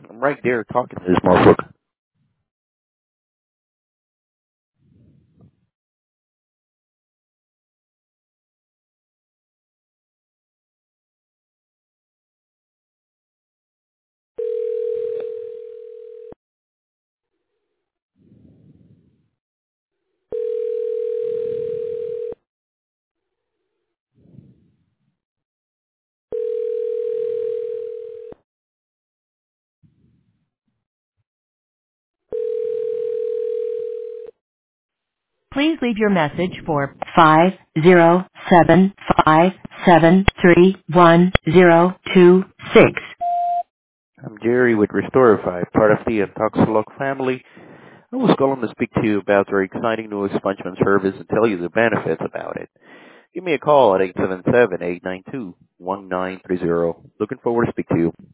I'm right there talking to this motherfucker. Please leave your message for 50757310026. I'm Jerry with Restorify, part of the Toxilog family. I was calling to speak to you about their exciting new expungement service and tell you the benefits about it. Give me a call at 877-892-1930. Looking forward to speak to you.